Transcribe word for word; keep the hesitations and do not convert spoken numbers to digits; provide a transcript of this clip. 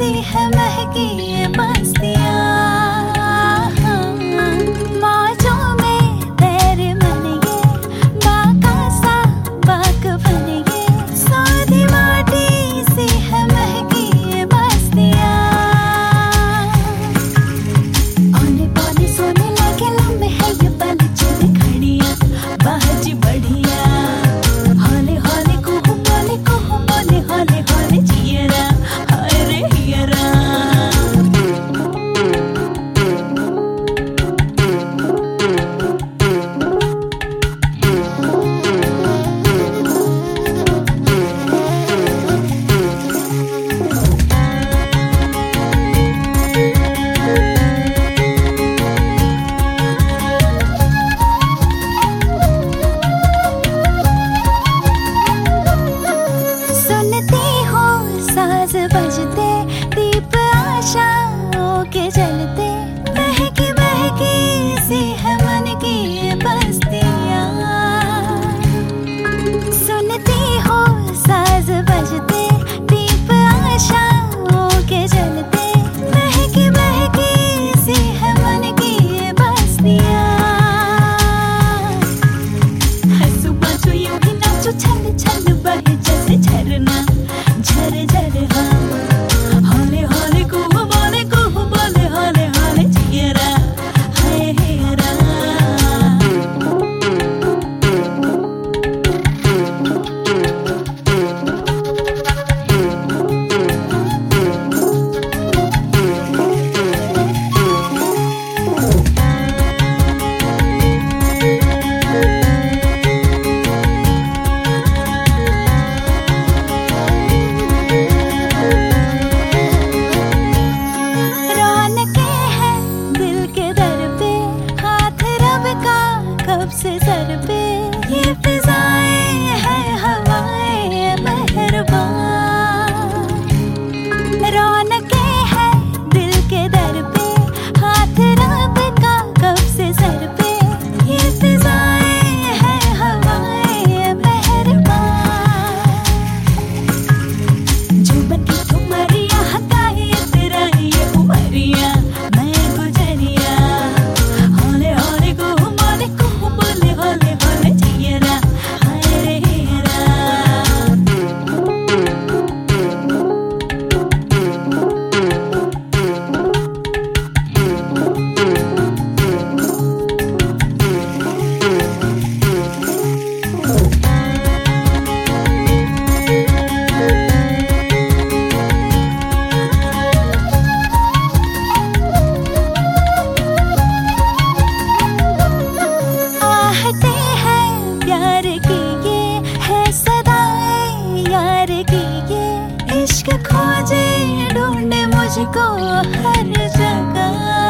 सी है महकी ये बस्तियाँ, मौजों में तैर मन ये बाका सा बाक बन ये, सादी माटी सी है महकी ये बस्तियाँ। औने पौने सोने लगे लंबे है ये पल चले घड़ियाँ, बाजी बढ़िया हौले हौले कुहू बोले कुहू बोले हौले हौले जियरा हाय रे हियरा। बजते दीप आशाओं के जलते, बहकी बहकी सी है मन की ये बस्तियाँ। सुनती हो साज बजते दीप आशाओं के जलते, बहकी बहकी सी है मन की ये बस्तियाँ। हंसू बाजू यूं ही नाचो छल छल बहे जैसे झरना झर झर हाँ, हौले हौले कुहू बोले कुहू बोले हौले हौले जियरा हाय हेरा। कब से सर पे ये फिजाएं हैं हवाएं मेहरबान, रौनकें हैं दिल के दर पे हाथ रब का कब से सर पे ये फिजाएं हैं हवाएं मेहरबान। जो बनी तुम्हारिया हताए तेरा ये उमरिया मैं गुजरिया हौले हौले को बोले हौले हौले जियरा हाय रे हियरा। प्यार की ये है सदाएं यार की ये, इश्क खोजे ढूंढे मुझको हर जगह।